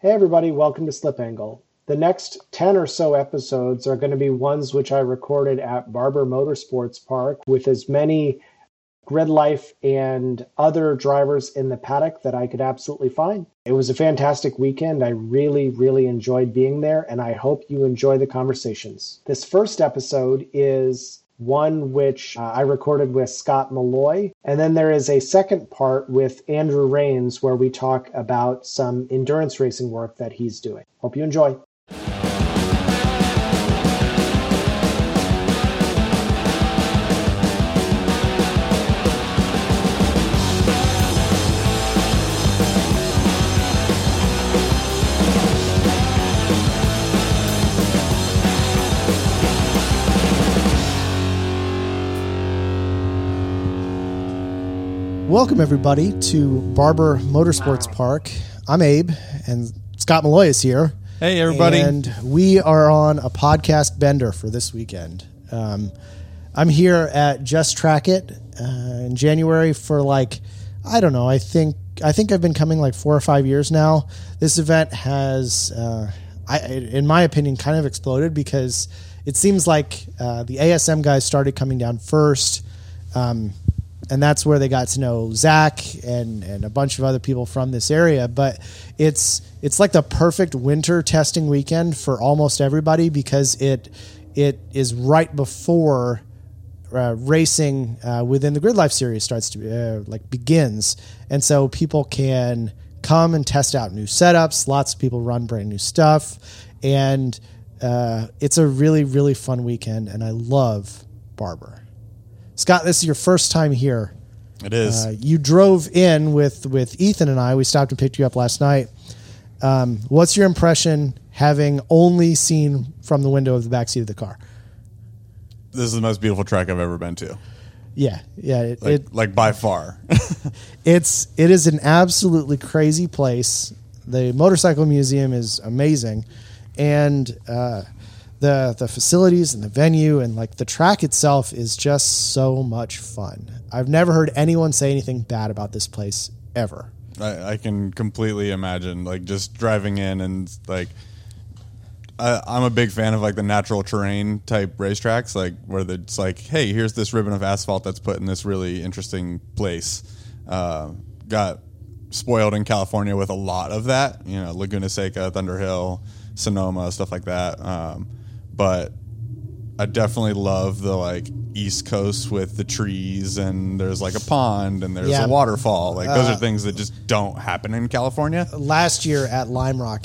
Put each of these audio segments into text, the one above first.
Hey everybody, welcome to Slip Angle. The next 10 or so episodes are going to be ones which I recorded at Barber Motorsports Park with as many Grid Life and other drivers in the paddock that I could absolutely find. It was a fantastic weekend. I really enjoyed being there, and I hope you enjoy the conversations. This first episode is one which I recorded with Scott Malloy, and then there is a second part with Andrew Rains where we talk about some endurance racing work that he's doing. Hope you enjoy. Welcome, everybody, to Barber Motorsports Park. I'm Abe, and Scott Malloy is here. Hey, everybody. And we are on a podcast bender for this weekend. I'm here at Just Track It in January for I don't know, I think I've been coming 4 or 5 years now. This event has, in my opinion, kind of exploded because it seems like the ASM guys started coming down first. And that's where they got to know Zach and a bunch of other people from this area. But it's like the perfect winter testing weekend for almost everybody because it is right before racing within the Grid Life series starts to begins. And so people can come and test out new setups. Lots of people run brand new stuff. And it's a really fun weekend. And I love Barber. Scott, this is your first time here. It is. You drove in with Ethan and I. We stopped and picked you up last night. What's your impression having only seen from the window of the backseat of the car? This is the most beautiful track I've ever been to. Yeah. Like by far. It is an absolutely crazy place. The motorcycle museum is amazing, and the facilities and the venue and the track itself is just so much fun. I've never heard anyone say anything bad about this place ever. I can completely imagine just driving in and I'm a big fan of the natural terrain type racetracks, where it's hey, here's this ribbon of asphalt that's put in this really interesting place. Got spoiled in California with a lot of that, Laguna Seca, Thunder Hill, Sonoma, stuff like that. But I definitely love the East Coast with the trees, and there's a pond and there's a waterfall. Those are things that just don't happen in California. Last year at Lime Rock,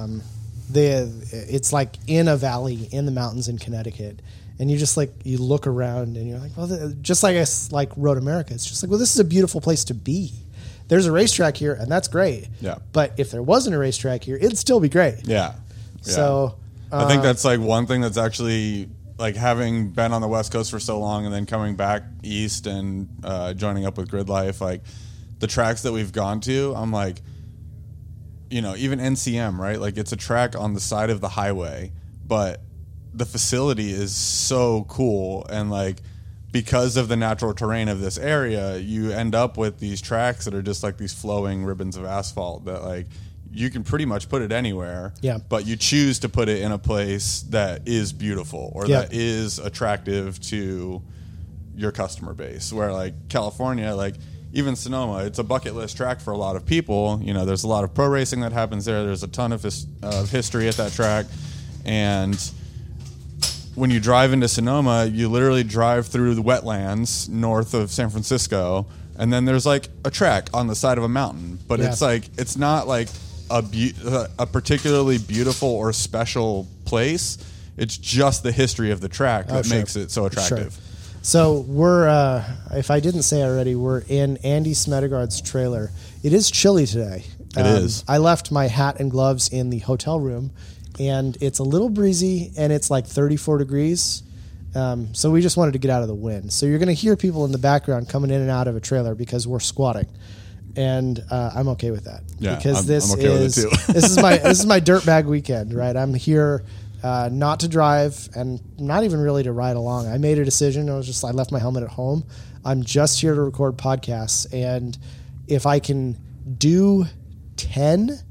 it's in a valley in the mountains in Connecticut, and you just you look around and you're well, just like Road America, it's just well, this is a beautiful place to be. There's a racetrack here, and that's great. Yeah. But if there wasn't a racetrack here, it'd still be great. Yeah. So I think that's one thing that's actually having been on the West Coast for so long and then coming back east and joining up with Grid Life, the tracks that we've gone to, I'm even NCM, right? It's a track on the side of the highway, but the facility is so cool, and because of the natural terrain of this area, you end up with these tracks that are just these flowing ribbons of asphalt that you can pretty much put it anywhere, but you choose to put it in a place that is beautiful or that is attractive to your customer base. Where California, even Sonoma, it's a bucket list track for a lot of people. There's a lot of pro racing that happens there. There's a ton of history at that track. And when you drive into Sonoma, you literally drive through the wetlands north of San Francisco, and then there's a track on the side of a mountain. But it's not a particularly beautiful or special place. It's just the history of the track that makes it so attractive. Sure. So we're, if I didn't say already, we're in Andy Smedegaard's trailer. It is chilly today. It is. I left my hat and gloves in the hotel room, and it's a little breezy, and it's 34 degrees. So we just wanted to get out of the wind. So you're going to hear people in the background coming in and out of a trailer because we're squatting. And I'm okay with that. Yeah, because I'm okay with it too. this is my dirtbag weekend, right? I'm here not to drive and not even really to ride along. I made a decision. I left my helmet at home. I'm just here to record podcasts, and if I can do 10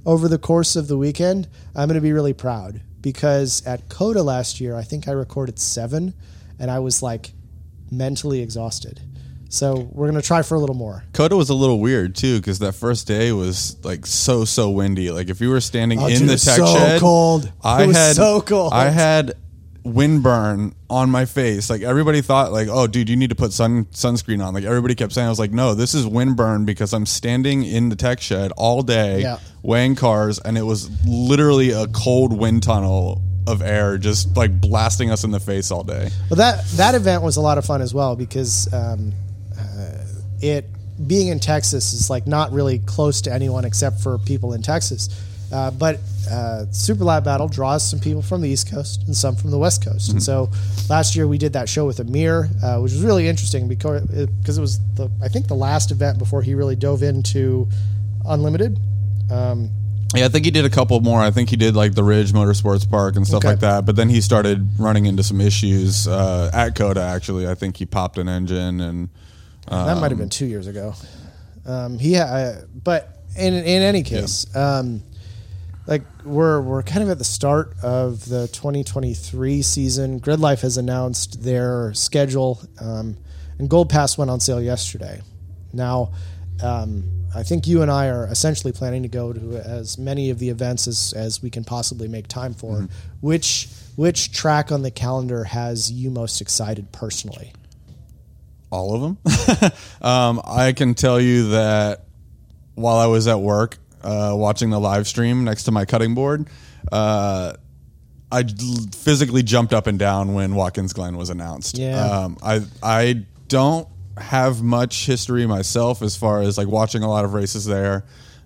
over the course of the weekend, I'm going to be really proud, because at COTA last year, I think I recorded 7, and I was like mentally exhausted. So we're going to try for a little more. COTA was a little weird too, because that first day was like so windy. Like if you were standing in the tech shed, cold. It was so cold. I had windburn on my face. Like everybody thought like, oh dude, you need to put sunscreen on. Like everybody kept saying, I was like, no, this is windburn because I'm standing in the tech shed all day weighing cars, and it was literally a cold wind tunnel of air just like blasting us in the face all day. Well, that event was a lot of fun as well, because it being in Texas is like not really close to anyone except for people in Texas. But Super Lab Battle draws some people from the East Coast and some from the West Coast. And so last year we did that show with Amir, which was really interesting because it was I think the last event before he really dove into Unlimited. Yeah, I think he did a couple more. I think he did like the Ridge Motorsports Park and stuff like that. But then he started running into some issues at COTA. Actually, I think he popped an engine, and that might have been 2 years ago. But in any case, like we're kind of at the start of the 2023 season. Grid Life has announced their schedule, and Gold Pass went on sale yesterday. Now, I think you and I are essentially planning to go to as many of the events as we can possibly make time for. Which track on the calendar has you most excited personally? All of them. I can tell you that while I was at work watching the live stream next to my cutting board, I physically jumped up and down when Watkins Glen was announced. Yeah. I don't have much history myself as far as like watching a lot of races there,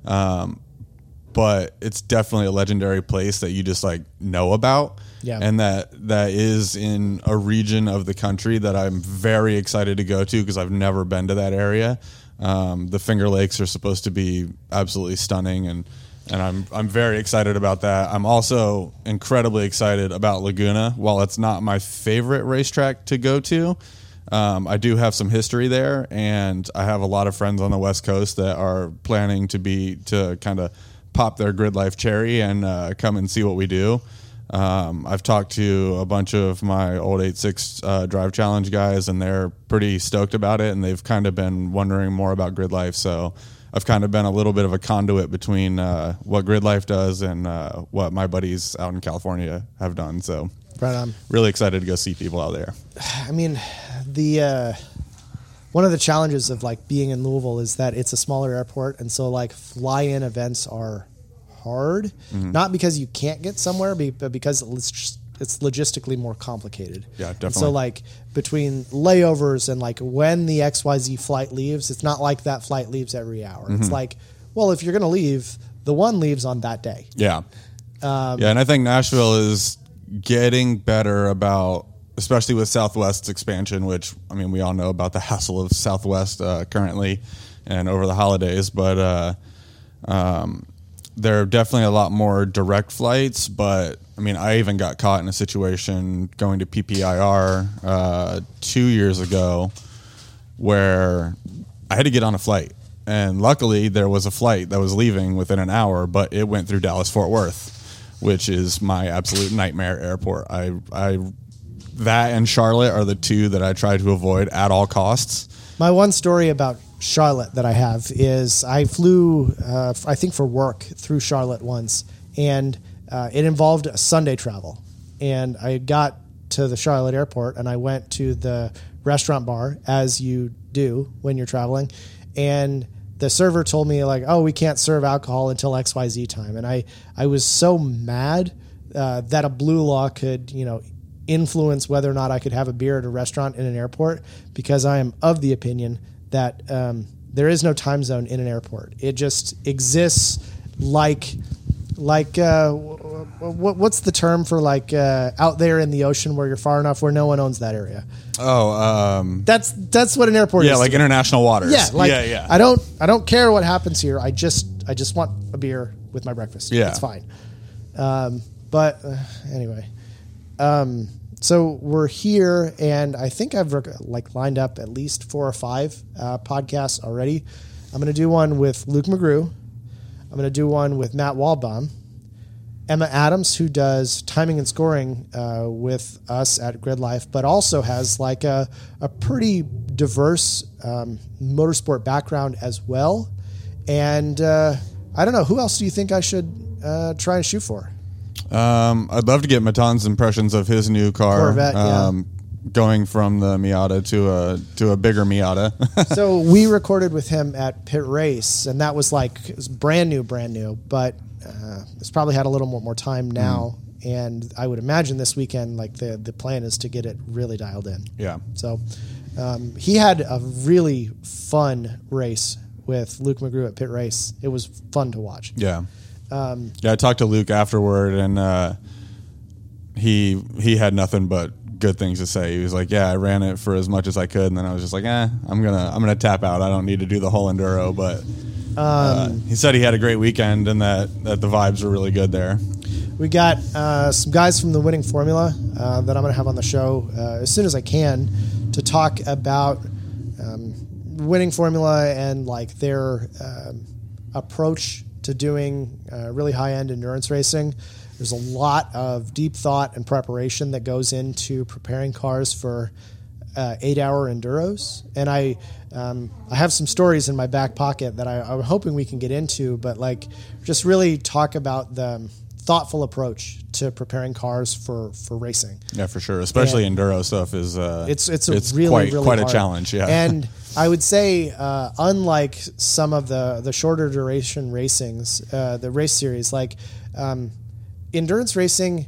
but it's definitely a legendary place that you just like know about. Yeah. And that is in a region of the country that I'm very excited to go to because I've never been to that area. The Finger Lakes are supposed to be absolutely stunning, and I'm very excited about that. I'm also incredibly excited about Laguna. While it's not my favorite racetrack to go to, I do have some history there, and I have a lot of friends on the West Coast that are planning to kind of pop their Grid Life cherry and come and see what we do. I've talked to a bunch of my old 8.6 Drive Challenge guys, and they're pretty stoked about it, and they've kind of been wondering more about Grid Life. So I've kind of been a little bit of a conduit between what Grid Life does and what my buddies out in California have done. So right on. Really excited to go see people out there. I mean, one of the challenges of like being in Louisville is that it's a smaller airport, and so like fly-in events are hard, not because you can't get somewhere, but because it's logistically more complicated. Yeah, definitely. And so like between layovers and like when the XYZ flight leaves, it's not like that flight leaves every hour. It's like, well, if you're going to leave, the one leaves on that day. Yeah. And I think Nashville is getting better about, especially with Southwest's expansion, which, I mean, we all know about the hassle of Southwest currently and over the holidays, but there are definitely a lot more direct flights. But, I mean, I even got caught in a situation going to PPIR 2 years ago where I had to get on a flight. And luckily, there was a flight that was leaving within an hour, but it went through Dallas-Fort Worth, which is my absolute nightmare airport. That and Charlotte are the two that I try to avoid at all costs. My one story about Charlotte that I have is I flew, I think for work, through Charlotte once, and it involved a Sunday travel. And I got to the Charlotte airport, and I went to the restaurant bar, as you do when you're traveling, and the server told me, like, oh, we can't serve alcohol until XYZ time. And I was so mad that a blue law could, influence whether or not I could have a beer at a restaurant in an airport, because I am of the opinion that there is no time zone in an airport. It just exists like what's the term for like out there in the ocean where you're far enough where no one owns that area? That's what an airport is. Yeah, like international waters. Yeah, like, yeah. I don't care what happens here. I just want a beer with my breakfast. Yeah, it's fine. But anyway. So we're here, and I think I've lined up at least 4 or 5 podcasts already. I'm going to do one with Luke McGrew. I'm going to do one with Matt Waldbaum, Emma Adams, who does timing and scoring with us at Grid Life, but also has like a pretty diverse motorsport background as well. And I don't know, who else do you think I should try and shoot for? I'd love to get Matan's impressions of his new car. Corvette, yeah. Going from the Miata to a bigger Miata. So we recorded with him at Pit Race, and that was like, it was brand new, but it's probably had a little more time now. And I would imagine this weekend, like the plan is to get it really dialed in. Yeah. So he had a really fun race with Luke McGrew at Pit Race. It was fun to watch. Yeah. I talked to Luke afterward, and he had nothing but good things to say. He was like, "Yeah, I ran it for as much as I could," and then I was just like, I'm gonna tap out. I don't need to do the whole enduro." But he said he had a great weekend and that the vibes were really good there. We got some guys from the Winning Formula that I'm going to have on the show as soon as I can to talk about Winning Formula and like their approach to doing really high-end endurance racing. There's a lot of deep thought and preparation that goes into preparing cars for 8-hour enduros. And I have some stories in my back pocket that I'm hoping we can get into, but like just really talk about the thoughtful approach to preparing cars for racing. Yeah, for sure. Especially enduro stuff is it's really quite hard. a challenge. Yeah, and I would say unlike some of the shorter duration racings, the race series, like endurance racing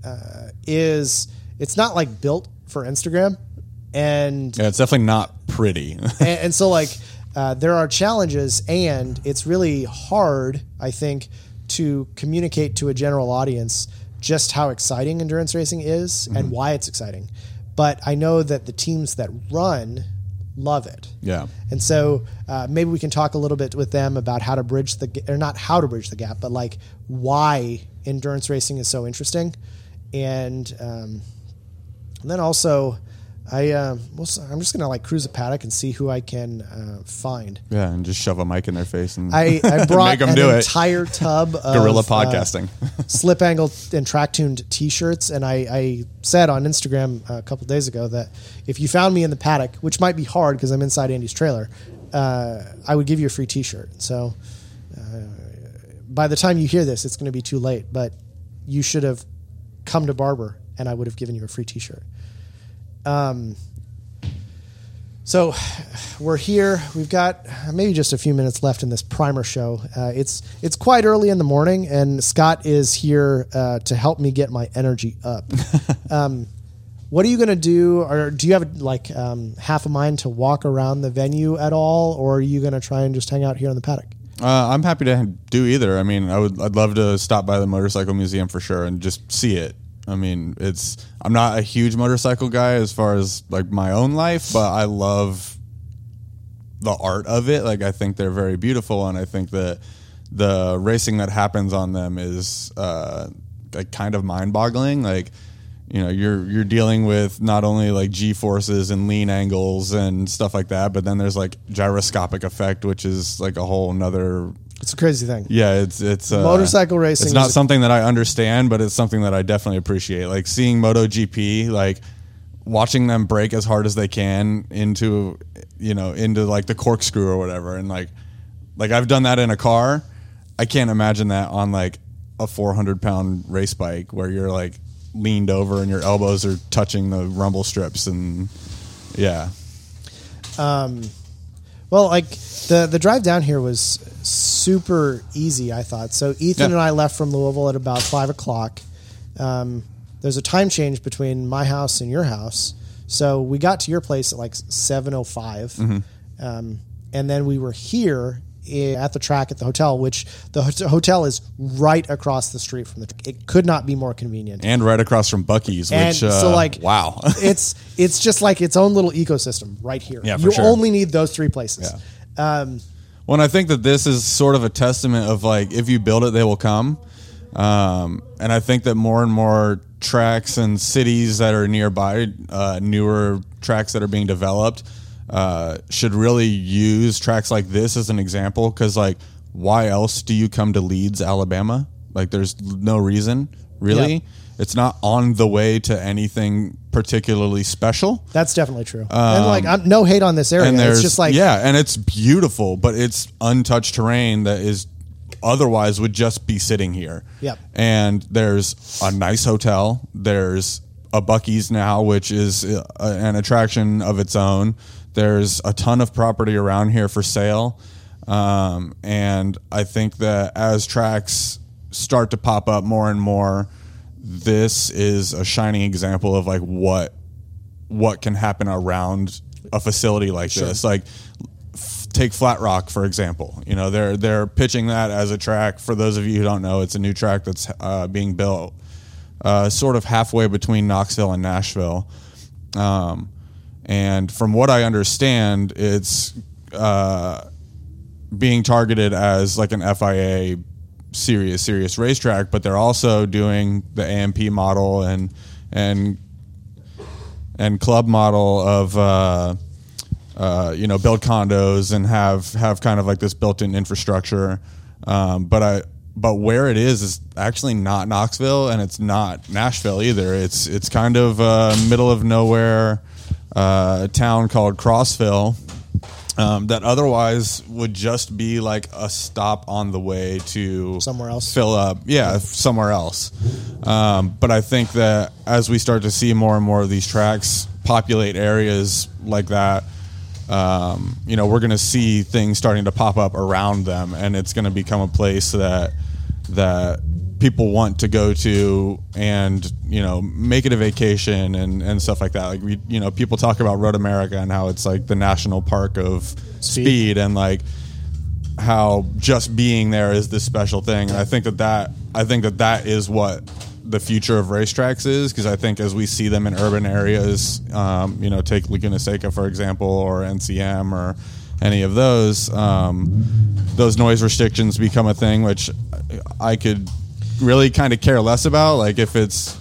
it's not like built for Instagram, and yeah, it's definitely not pretty. and so like there are challenges, and it's really hard, I think, to communicate to a general audience just how exciting endurance racing is and why it's exciting. But I know that the teams that run love it. Yeah. And so maybe we can talk a little bit with them about how to bridge not how to bridge the gap, but like why endurance racing is so interesting. And then also I'm just going to like cruise a paddock and see who I can find. Yeah, and just shove a mic in their face and I brought make them an do entire tub of guerrilla podcasting, slip angle and track tuned T-shirts. And I said on Instagram a couple days ago that if you found me in the paddock, which might be hard because I'm inside Andy's trailer, I would give you a free T-shirt. So by the time you hear this, it's going to be too late. But you should have come to Barber, and I would have given you a free T-shirt. So we're here. We've got maybe just a few minutes left in this primer show. It's quite early in the morning, and Scott is here to help me get my energy up. What are you going to do? Or do you have like half a mind to walk around the venue at all, or are you going to try and just hang out here in the paddock? I'm happy to do either. I mean, I'd love to stop by the motorcycle museum for sure and just see it. I mean, I'm not a huge motorcycle guy as far as like my own life, but I love the art of it. Like, I think they're very beautiful, and I think that the racing that happens on them is like kind of mind-boggling. Like, you know, you're dealing with not only like G-forces and lean angles and stuff like that, but then there's like gyroscopic effect, which is like a whole nother. It's a crazy thing. Yeah, it's motorcycle racing. It's not something that I understand, but it's something that I definitely appreciate. Like seeing MotoGP, like watching them brake as hard as they can into like the corkscrew or whatever, and like I've done that in a car. I can't imagine that on like a 400-pound race bike where you're like leaned over and your elbows are touching the rumble strips, and yeah. Well, like the drive down here was super easy, I thought. So Ethan and I left from Louisville at about 5:00. There's a time change between my house and your house, so we got to your place at like 7:05, and then we were here at the track at the hotel, which the hotel is right across the street from the track. It could not be more convenient, and right across from Buc-ee's. Which so like wow, it's just like its own little ecosystem right here. Yeah, you sure. only need those three places. Yeah. Well, and I think that this is sort of a testament of like, if you build it, they will come. And I think that more and more tracks and cities that are nearby, newer tracks that are being developed, should really use tracks like this as an example. Because like why else do you come to Leeds, Alabama? Like, there's no reason, really. Yeah. It's not on the way to anything particularly special. That's definitely true. And like, I'm no hate on this area. And It's just like, yeah, and it's beautiful, but it's untouched terrain that is otherwise would just be sitting here. Yep. And there's a nice hotel. There's a Buc-ee's now, which is an attraction of its own. There's a ton of property around here for sale. And I think that as tracks start to pop up more and more, this is a shining example of like what can happen around a facility like this. Like, take Flat Rock, for example. You know, they're pitching that as a track. For those of you who don't know, it's a new track that's being built sort of halfway between Knoxville and Nashville. And from what I understand, it's being targeted as like an FIA serious racetrack, but they're also doing the AMP model and club model of build condos and have kind of like this built-in infrastructure. But where it is actually not Knoxville, and it's not Nashville either. It's kind of middle of nowhere town called Crossville. That otherwise would just be like a stop on the way to somewhere else. Fill up, somewhere else. But I think that as we start to see more and more of these tracks populate areas like that, we're going to see things starting to pop up around them, and it's going to become a place that people want to go to and, make it a vacation and stuff like that. Like, people talk about Road America and how it's like the national park of speed and like how just being there is this special thing. And I think that is what the future of racetracks is, because I think as we see them in urban areas, take Laguna Seca, for example, or NCM or any of those noise restrictions become a thing, which I could really kind of care less about. Like if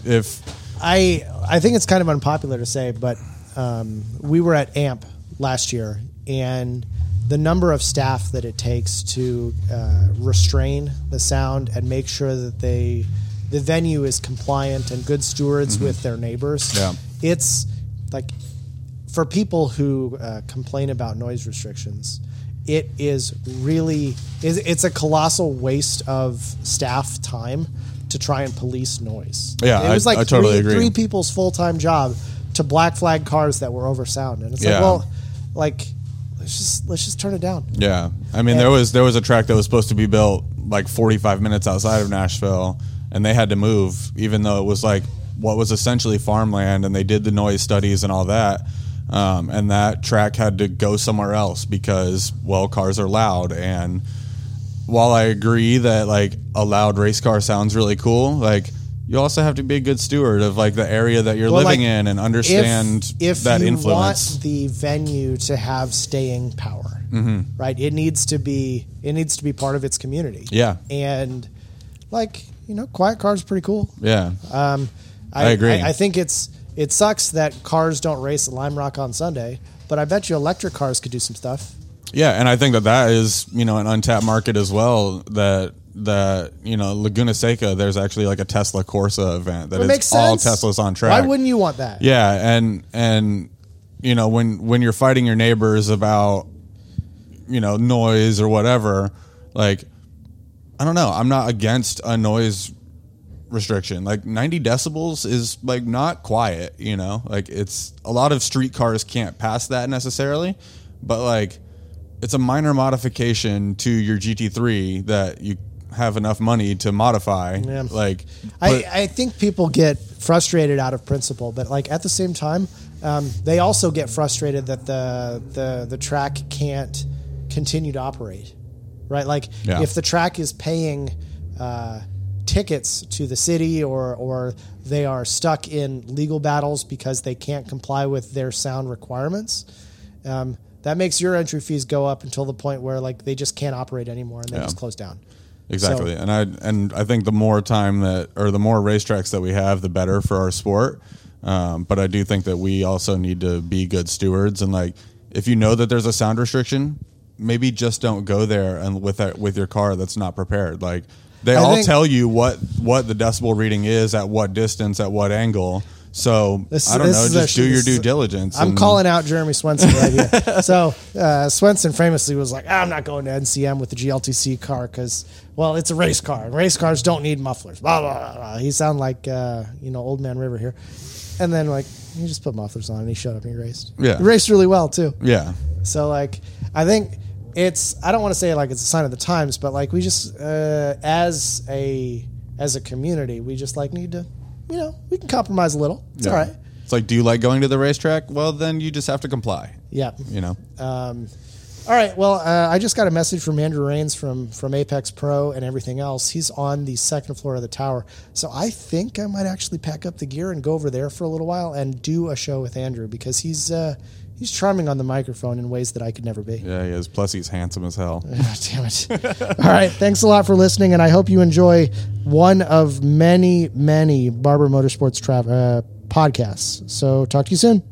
I think it's kind of unpopular to say, but we were at AMP last year, and the number of staff that it takes to restrain the sound and make sure that the venue is compliant and good stewards with their neighbors. Yeah. It's like, for people who complain about noise restrictions, it is really, it's a colossal waste of staff time to try and police noise. Yeah, it was like I totally agree. Three people's full-time job to black flag cars that were over sound. And it's like, well, like, let's just turn it down. Yeah. I mean, there was a track that was supposed to be built like 45 minutes outside of Nashville, and they had to move, even though it was like what was essentially farmland, and they did the noise studies and all that. And that track had to go somewhere else because, well, cars are loud. And while I agree that like a loud race car sounds really cool, like you also have to be a good steward of like the area that you're living in and understand if that you influence. Want the venue to have staying power, right? It needs to be part of its community. Yeah. And like, quiet cars are pretty cool. Yeah. I agree. I think it sucks that cars don't race at Lime Rock on Sunday, but I bet you electric cars could do some stuff. Yeah, and I think that is, an untapped market as well. That Laguna Seca, there's actually like a Tesla Corsa event that is all Teslas on track. Why wouldn't you want that? Yeah, and when you're fighting your neighbors about noise or whatever, like, I don't know, I'm not against a noise restriction. Like 90 decibels is like not quiet, like it's a lot of street cars can't pass that necessarily, but like it's a minor modification to your GT3 that you have enough money to modify. Yeah. Like, I think people get frustrated out of principle, but like at the same time, they also get frustrated that the track can't continue to operate, right? Like if the track is paying tickets to the city or they are stuck in legal battles because they can't comply with their sound requirements, that makes your entry fees go up until the point where like they just can't operate anymore and they just close down. Exactly. So, and I think the more time the more racetracks that we have, the better for our sport. But I do think that we also need to be good stewards, and like if you know that there's a sound restriction, maybe just don't go there and with your car that's not prepared. Like they all tell you what the decibel reading is at what distance at what angle. So I don't know, just do your due diligence. I'm calling out Jeremy Swenson right here. So Swenson famously was like, I'm not going to NCM with the GLTC car because, well, it's a race car, and race cars don't need mufflers. Blah, blah, blah, blah. He sounded like Old Man River here. And then he just put mufflers on and he showed up and he raced. Yeah, he raced really well too. Yeah. So I think I don't want to say it's a sign of the times, but we just as a community, we just need to. We can compromise a little. It's all right. It's like, do you like going to the racetrack? Well, then you just have to comply. Yeah. All right. Well, I just got a message from Andrew Rains from Apex Pro and everything else. He's on the second floor of the tower. So I think I might actually pack up the gear and go over there for a little while and do a show with Andrew because he's charming on the microphone in ways that I could never be. Yeah, he is. Plus, he's handsome as hell. Oh, damn it. All right. Thanks a lot for listening, and I hope you enjoy one of many, many Barber Motorsports podcasts. So talk to you soon.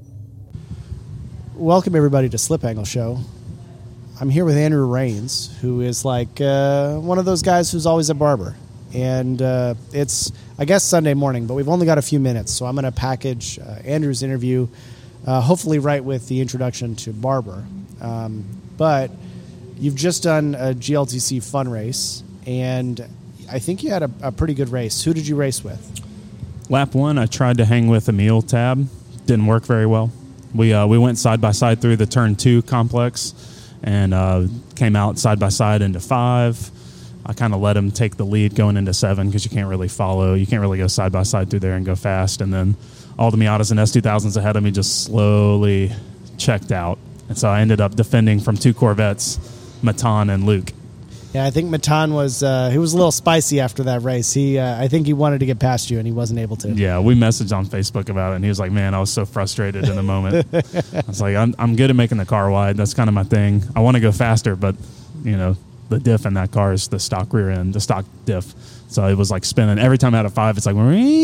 Welcome, everybody, to Slip Angle Show. I'm here with Andrew Rains, who is one of those guys who's always a barber. And it's, I guess, Sunday morning, but we've only got a few minutes, so I'm going to package Andrew's interview hopefully right with the introduction to Barber. But you've just done a GLTC fun race, and I think you had a pretty good race. Who did you race with? Lap 1, I tried to hang with Emil Tab. Didn't work very well. We went side-by-side through the Turn 2 complex and came out side-by-side into 5. I kind of let him take the lead going into 7 because you can't really follow. You can't really go side-by-side through there and go fast. And then all the Miatas and S2000s ahead of me just slowly checked out. And so I ended up defending from 2 Corvettes, Matan and Luke. Yeah, I think Matan was he was a little spicy after that race. I think he wanted to get past you and he wasn't able to. Yeah, we messaged on Facebook about it, and he was like, "Man, I was so frustrated in the moment." I was like, "I'm good at making the car wide. That's kind of my thing. I want to go faster, but the diff in that car is the stock rear end, the stock diff." So it was spinning every time out of 5. It's like,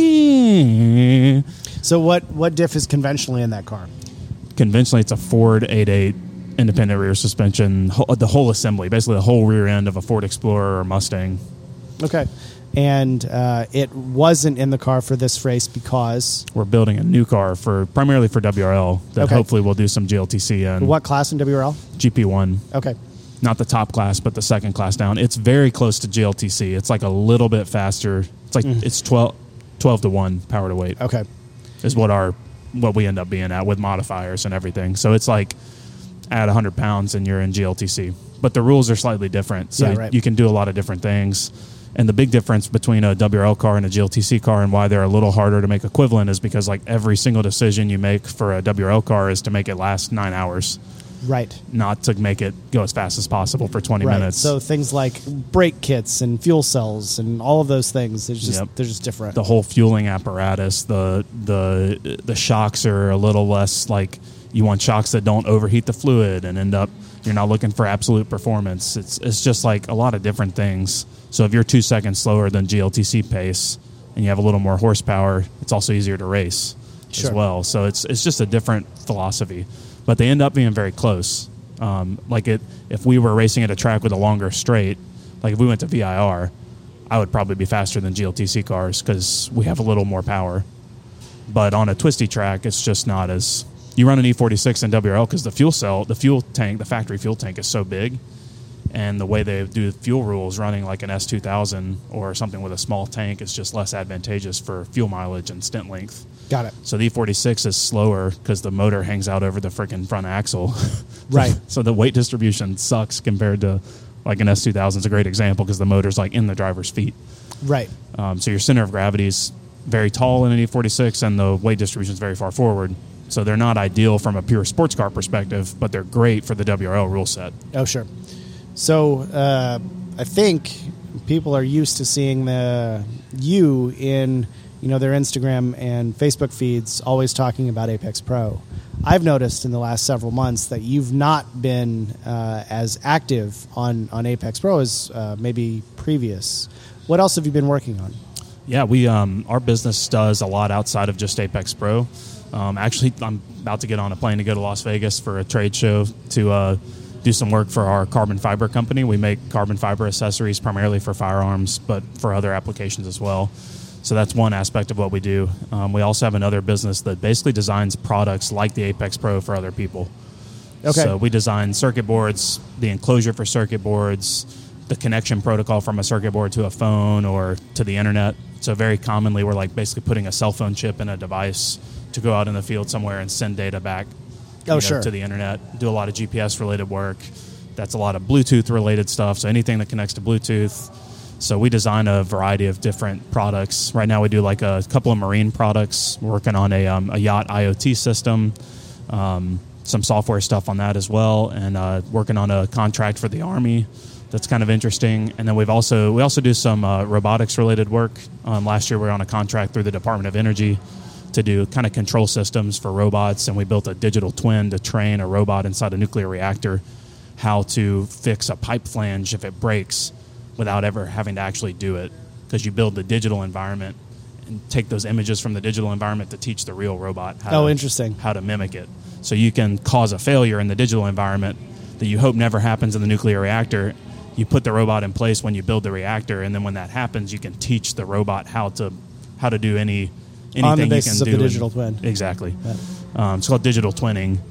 Wee. So what diff is conventionally in that car? Conventionally, it's a Ford 8.8 independent rear suspension, the whole assembly, basically the whole rear end of a Ford Explorer or Mustang. Okay. And it wasn't in the car for this race because? We're building a new car primarily for WRL that hopefully we'll do some GLTC in. What class in WRL? GP1. Okay. Not the top class, but the second class down. It's very close to GLTC. It's a little bit faster. It's it's 12 to 1 power to weight. Okay. Is what we end up being at with modifiers and everything. So it's add 100 pounds and you're in GLTC. But the rules are slightly different. So you can do a lot of different things. And the big difference between a WRL car and a GLTC car and why they're a little harder to make equivalent is because every single decision you make for a WRL car is to make it last 9 hours. Right. Not to make it go as fast as possible for 20 minutes. So things like brake kits and fuel cells and all of those things, they're just different. The whole fueling apparatus, the shocks are a little less you want shocks that don't overheat the fluid and you're not looking for absolute performance. It's just a lot of different things. So if you're 2 seconds slower than GLTC pace and you have a little more horsepower, it's also easier to race as well. So it's just a different philosophy. But they end up being very close. If we were racing at a track with a longer straight, if we went to VIR, I would probably be faster than GLTC cars because we have a little more power. But on a twisty track, it's just not as... You run an E46 in WRL because the fuel tank, the factory fuel tank is so big, and the way they do fuel rules running an S2000 or something with a small tank is just less advantageous for fuel mileage and stint length. Got it. So the E46 is slower because the motor hangs out over the freaking front axle. Right. So the weight distribution sucks compared to an S2000 is a great example because the motor's in the driver's feet. Right. So your center of gravity is very tall in an E46 and the weight distribution is very far forward. So they're not ideal from a pure sports car perspective, but they're great for the WRL rule set. Oh, sure. So I think people are used to seeing you in their Instagram and Facebook feeds always talking about Apex Pro. I've noticed in the last several months that you've not been as active on Apex Pro as maybe previous. What else have you been working on? Yeah, we our business does a lot outside of just Apex Pro. Actually, I'm about to get on a plane to go to Las Vegas for a trade show to do some work for our carbon fiber company. We make carbon fiber accessories primarily for firearms, but for other applications as well. So that's one aspect of what we do. We also have another business that basically designs products like the Apex Pro for other people. Okay. So we design circuit boards, the enclosure for circuit boards, the connection protocol from a circuit board to a phone or to the internet. So very commonly, we're like basically putting a cell phone chip in a device to go out in the field somewhere and send data back to the internet. Do a lot of GPS-related work. That's a lot of Bluetooth-related stuff, so anything that connects to Bluetooth. So we design a variety of different products. Right now we do like a couple of marine products. We're working on a yacht IoT system, some software stuff on that as well, and working on a contract for the Army that's kind of interesting. And then we also do some robotics-related work. Last year we were on a contract through the Department of Energy to do kind of control systems for robots, and we built a digital twin to train a robot inside a nuclear reactor how to fix a pipe flange if it breaks without ever having to actually do it, because you build the digital environment and take those images from the digital environment to teach the real robot how to mimic it. So you can cause a failure in the digital environment that you hope never happens in the nuclear reactor. You put the robot in place when you build the reactor, and then when that happens, you can teach the robot how to do anything on the basis you can of do. The digital twin. Exactly. Yeah. It's called digital twinning.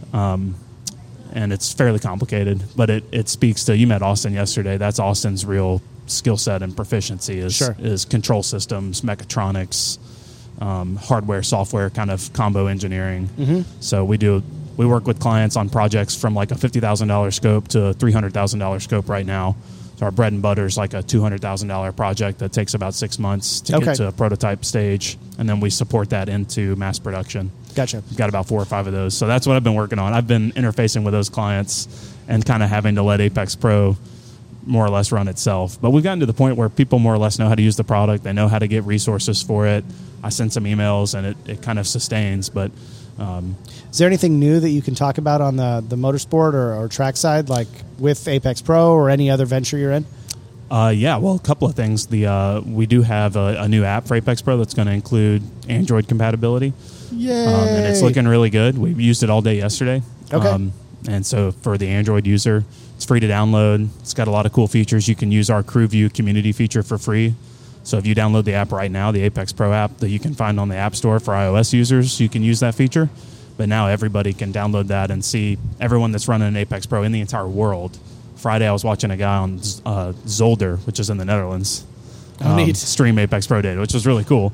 And it's fairly complicated, but it speaks to, you met Austin yesterday. That's Austin's real skill set and proficiency is control systems, mechatronics, hardware, software, kind of combo engineering. Mm-hmm. So we work with clients on projects from like a $50,000 scope to a $300,000 scope right now. So our bread and butter is like a $200,000 project that takes about 6 months to get to a prototype stage, and then we support that into mass production. Gotcha. We've got about 4 or 5 of those. So that's what I've been working on. I've been interfacing with those clients and kind of having to let Apex Pro more or less run itself. But we've gotten to the point where people more or less know how to use the product. They know how to get resources for it. I send some emails, and it kind of sustains. But is there anything new that you can talk about on the motorsport or track side, like with Apex Pro or any other venture you're in? Yeah, well, a couple of things. We do have a new app for Apex Pro that's going to include Android compatibility. Yay! And it's looking really good. We used it all day yesterday. Okay. And so for the Android user, it's free to download. It's got a lot of cool features. You can use our Crew View community feature for free. So if you download the app right now, the Apex Pro app that you can find on the App Store for iOS users, you can use that feature. But now everybody can download that and see everyone that's running an Apex Pro in the entire world. Friday I was watching a guy on Zolder, which is in the Netherlands, stream Apex Pro data, which was really cool.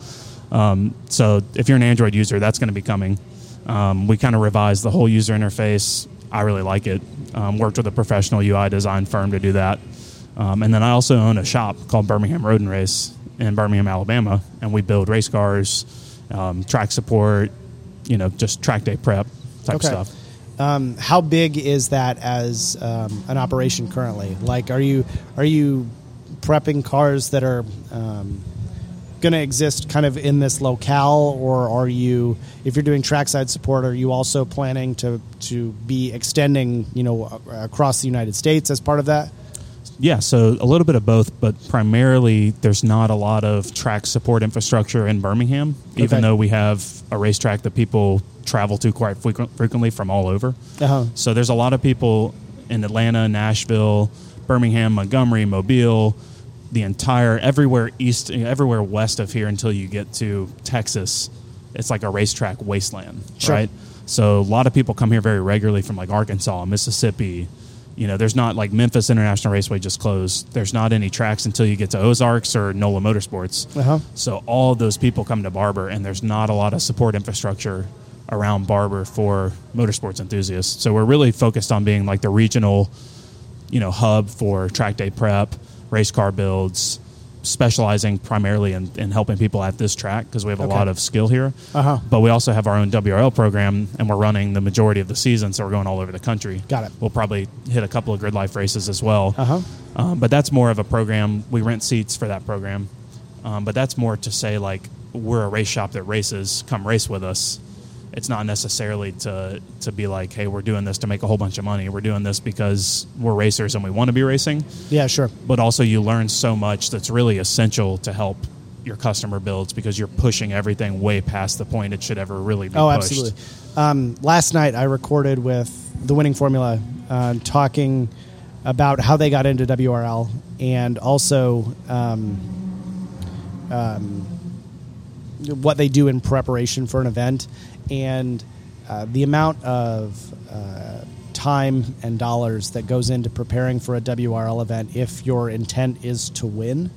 So if you're an Android user, that's going to be coming. We kind of revised the whole user interface. I really like it. Worked with a professional UI design firm to do that. And then I also own a shop called Birmingham Road and Race in Birmingham, Alabama, and we build race cars, track support, just track day prep type stuff. How big is that as an operation currently? Like, are you prepping cars that are going to exist kind of in this locale, or are you, if you're doing trackside support, are you also planning to be extending, across the United States as part of that? Yeah, so a little bit of both, but primarily there's not a lot of track support infrastructure in Birmingham, even though we have a racetrack that people travel to quite frequently from all over. Uh-huh. So there's a lot of people in Atlanta, Nashville, Birmingham, Montgomery, Mobile, the entire, everywhere west of here until you get to Texas. It's like a racetrack wasteland, right? So a lot of people come here very regularly from like Arkansas, Mississippi. There's not, like, Memphis International Raceway just closed. There's not any tracks until you get to Ozarks or NOLA Motorsports. Uh-huh. So all of those people come to Barber, and there's not a lot of support infrastructure around Barber for motorsports enthusiasts. So we're really focused on being like the regional, hub for track day prep, race car builds, specializing primarily in helping people at this track because we have a lot of skill here. Uh-huh. But we also have our own WRL program, and we're running the majority of the season, so we're going all over the country. Got it. We'll probably hit a couple of Grid Life races as well. Uh-huh. But that's more of a program. We rent seats for that program. But that's more to say, like, we're a race shop that races. Come race with us. It's not necessarily to be like, hey, we're doing this to make a whole bunch of money. We're doing this because we're racers and we want to be racing. Yeah, sure. But also you learn so much that's really essential to help your customer builds because you're pushing everything way past the point it should ever really be pushed. Absolutely. Last night I recorded with the Winning Formula, talking about how they got into WRL and also what they do in preparation for an event, and the amount of time and dollars that goes into preparing for a WRL event if your intent is to win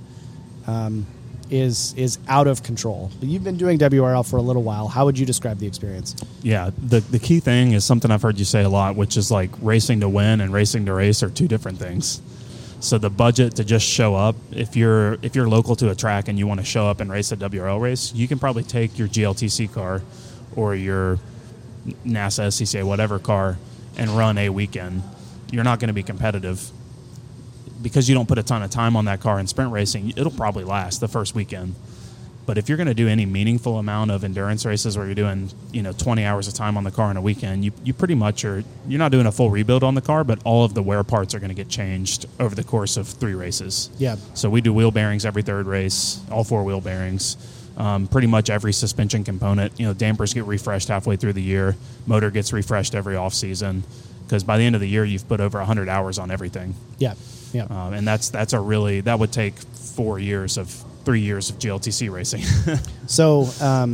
is out of control. But you've been doing WRL for a little while. How would you describe the experience? Yeah, the key thing is something I've heard you say a lot, which is like racing to win and racing to race are two different things. So the budget to just show up, if you're local to a track and you want to show up and race a WRL race, you can probably take your GLTC car or your NASA, SCCA, whatever car and run a weekend. You're not going to be competitive because you don't put a ton of time on that car in sprint racing. It'll probably last the first weekend. But if you're going to do any meaningful amount of endurance races where you're doing 20 hours of time on the car in a weekend, you pretty much you're not doing a full rebuild on the car, but all of the wear parts are going to get changed over the course of 3 races. Yeah. So we do wheel bearings every third race, all 4 wheel bearings. Pretty much every suspension component. Dampers get refreshed halfway through the year. Motor gets refreshed every off season because by the end of the year you've put over 100 hours on everything. Yeah. Yeah. And that would take 3 years of GLTC racing. So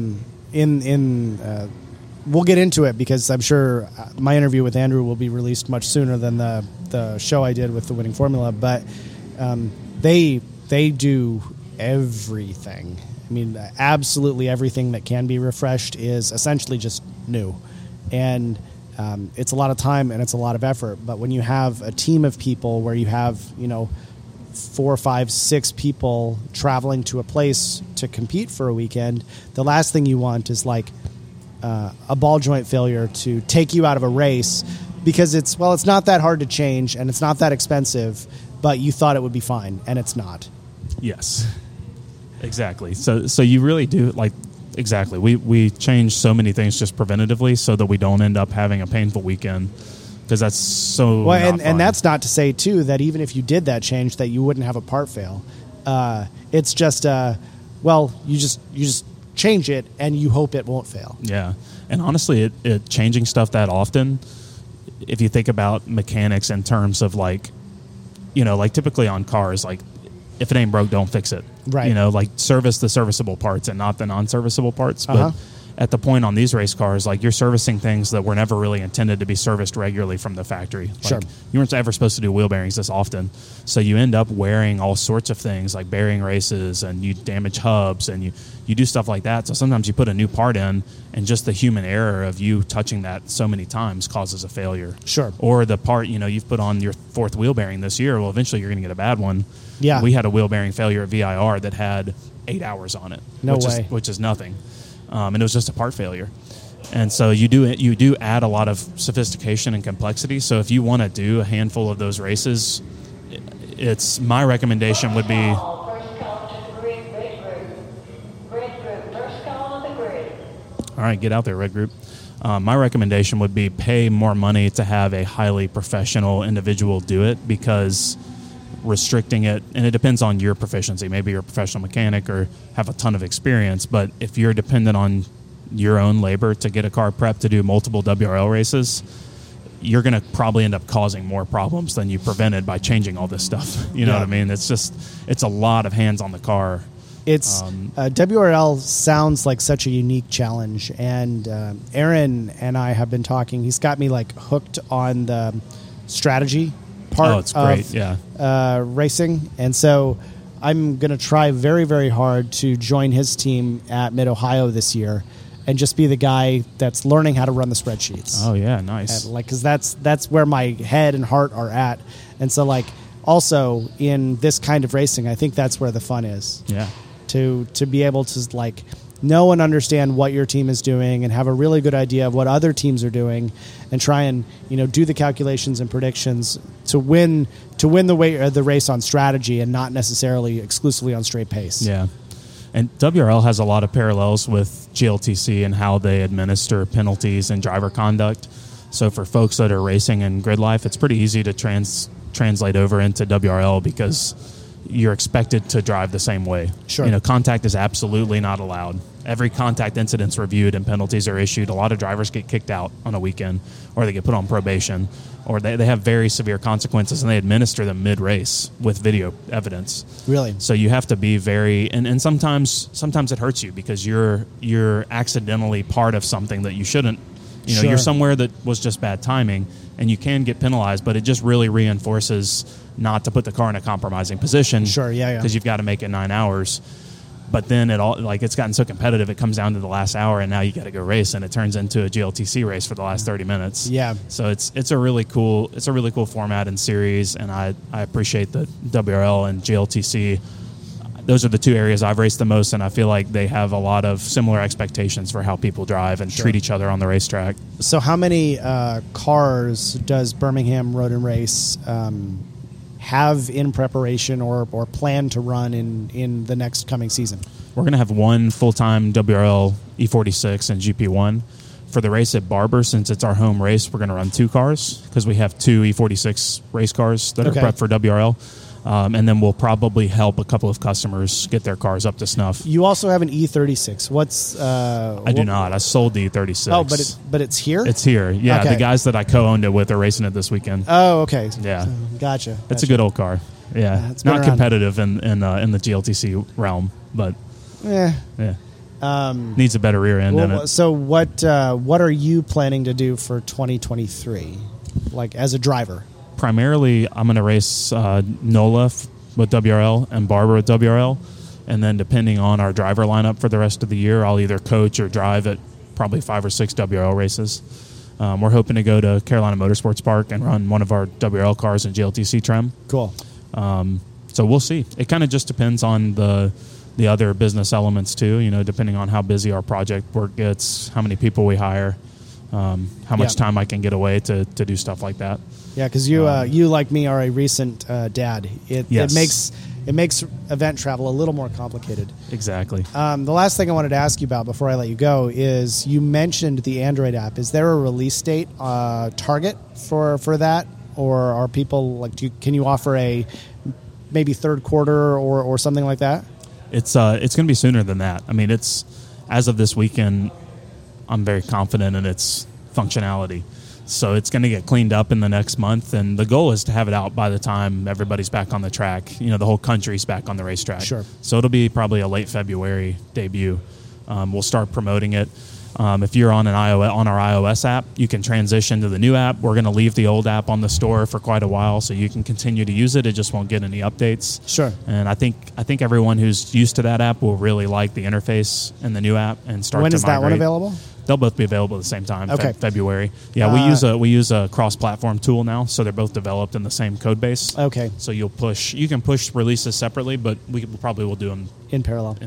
we'll get into it because I'm sure my interview with Andrew will be released much sooner than the show I did with the Winning Formula. But they do everything. I mean, absolutely everything that can be refreshed is essentially just new. And it's a lot of time and it's a lot of effort. But when you have a team of people where you have, 4, 5, 6 people traveling to a place to compete for a weekend, the last thing you want is like a ball joint failure to take you out of a race because it's not that hard to change and it's not that expensive, but you thought it would be fine and it's not. Yes. Exactly. So you really do exactly. We change so many things just preventatively so that we don't end up having a painful weekend because that's so. Well, and that's not to say too that even if you did that change that you wouldn't have a part fail. It's just you just change it and you hope it won't fail. Yeah, and honestly, it changing stuff that often. If you think about mechanics in terms of typically on cars, if it ain't broke, don't fix it. Right. Service the serviceable parts and not the non-serviceable parts. But at the point on these race cars, you're servicing things that were never really intended to be serviced regularly from the factory. Sure. You weren't ever supposed to do wheel bearings this often. So you end up wearing all sorts of things like bearing races and you damage hubs and you do stuff like that. So sometimes you put a new part in and just the human error of you touching that so many times causes a failure. Sure. Or the part, you've put on your 4th wheel bearing this year. Well, eventually you're going to get a bad one. Yeah. We had a wheel bearing failure at VIR that had 8 hours on it. Which is nothing. And it was just a part failure. And so you do add a lot of sophistication and complexity. So if you want to do a handful of those races, my recommendation would be. All right, get out there, Red Group. My recommendation would be pay more money to have a highly professional individual do it because restricting it, and it depends on your proficiency. Maybe you're a professional mechanic or have a ton of experience, but if you're dependent on your own labor to get a car prepped to do multiple WRL races, you're going to probably end up causing more problems than you prevented by changing all this stuff. You know what I mean? It's a lot of hands on the car. It's WRL sounds like such a unique challenge, and Aaron and I have been talking. He's got me hooked on the strategy part of racing, and so I'm going to try very, very hard to join his team at Mid-Ohio this year and just be the guy that's learning how to run the spreadsheets. Oh yeah, nice. And, because that's where my head and heart are at, and so also in this kind of racing, I think that's where the fun is. Yeah. To be able to know and understand what your team is doing and have a really good idea of what other teams are doing and try and do the calculations and predictions to win the race on strategy and not necessarily exclusively on straight pace. Yeah. And WRL has a lot of parallels with GLTC and how they administer penalties and driver conduct. So for folks that are racing in grid life, it's pretty easy to translate over into WRL because you're expected to drive the same way. Sure. Contact is absolutely not allowed Every contact incident's reviewed and penalties are issued. A lot of drivers get kicked out on a weekend, or they get put on probation, or they have very severe consequences, and they administer them mid-race with video evidence. Really? So you have to be very, and sometimes it hurts you because you're accidentally part of something that you shouldn't. Sure. You're somewhere that was just bad timing, and you can get penalized, but it just really reinforces not to put the car in a compromising position. Sure, yeah. Because you've got to make it 9 hours. But then it's gotten so competitive, it comes down to the last hour, and now you got to go race, and it turns into a GLTC race for the last 30 minutes. Yeah. So it's a really cool format and series, and I appreciate that WRL and GLTC. Those are the two areas I've raced the most, and I feel like they have a lot of similar expectations for how people drive and treat each other on the racetrack. So how many cars does Birmingham Road and Race have in preparation or plan to run in the next coming season? We're going to have one full-time WRL E46 and GP1. For the race at Barber, since it's our home race, we're going to run 2 cars because we have 2 E46 race cars that are prepped for WRL. And then we'll probably help a couple of customers get their cars up to snuff. You also have an E36. What's I do not. I sold the E36. Oh, but it's here? It's here. Yeah, Okay. the guys that I co-owned it with are racing it this weekend. Oh, okay. Yeah. So, gotcha. It's a good old car. Yeah. it's been Not around. competitive in the GLTC realm, but Yeah. needs a better rear end in it. So what are you planning to do for 2023, like as a driver? Primarily, I'm going to race NOLA with WRL and Barber with WRL. And then depending on our driver lineup for the rest of the year, I'll either coach or drive at probably 5 or 6 WRL races. We're hoping to go to Carolina Motorsports Park and run one of our WRL cars in GLTC trim. Cool. So we'll see. It kind of just depends on the other business elements too, depending on how busy our project work gets, how many people we hire, how much time I can get away to do stuff like that. Yeah, because you like me are a recent dad. Yes. It makes event travel a little more complicated. Exactly. The last thing I wanted to ask you about before I let you go is you mentioned the Android app. Is there a release date target for that, or are people like? Can you offer a maybe third quarter or something like that? It's going to be sooner than that. I mean, it's as of this weekend. I'm very confident in its functionality. So it's going to get cleaned up in the next month, and the goal is to have it out by the time everybody's back on the track. The whole country's back on the racetrack. Sure. So it'll be probably a late February debut. We'll start promoting it. If you're on our iOS app, you can transition to the new app. We're going to leave the old app on the store for quite a while, so you can continue to use it. It just won't get any updates. Sure. And I think everyone who's used to that app will really like the interface in the new app and start. When to is that one migrate. Available? They'll both be available at the same time. Okay. February. Yeah, we use a cross-platform tool now, so they're both developed in the same code base. Okay. So you can push releases separately, but we probably will do them In parallel.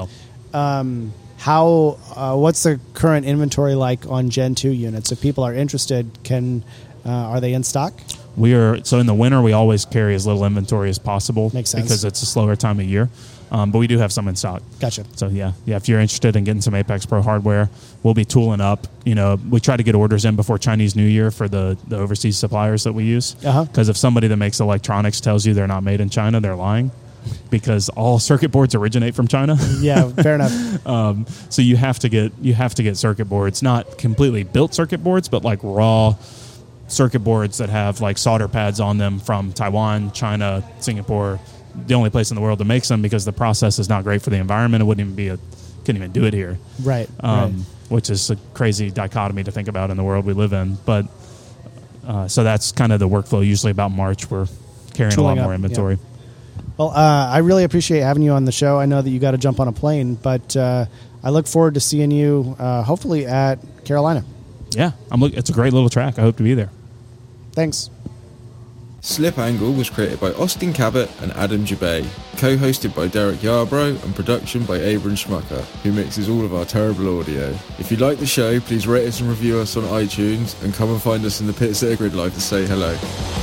What's the current inventory like on Gen 2 units? If people are interested, are they in stock? So in the winter we always carry as little inventory as possible. Makes sense. Because it's a slower time of year. But we do have some in stock. Gotcha. So yeah. If you're interested in getting some Apex Pro hardware, we'll be tooling up. We try to get orders in before Chinese New Year for the overseas suppliers that we use. Because if somebody that makes electronics tells you they're not made in China, they're lying. Because all circuit boards originate from China. Yeah, fair enough. So you have to get circuit boards, not completely built circuit boards, but like raw circuit boards that have like solder pads on them from Taiwan, China, Singapore. The only place in the world that makes them, because the process is not great for the environment. It couldn't even do it here. Right. Which is a crazy dichotomy to think about in the world we live in. But so that's kind of the workflow. Usually about March, we're carrying a lot more inventory. Yeah. Well, I really appreciate having you on the show. I know that you got to jump on a plane, but I look forward to seeing you hopefully at Carolina. Yeah, it's a great little track. I hope to be there. Thanks. Slip Angle was created by Austin Cabot and Adam Jabay, co-hosted by Derek Yarbrough, and production by Abram Schmucker, who mixes all of our terrible audio. If you like the show, please rate us and review us on iTunes, and come and find us in the pits at Grid Life to say hello.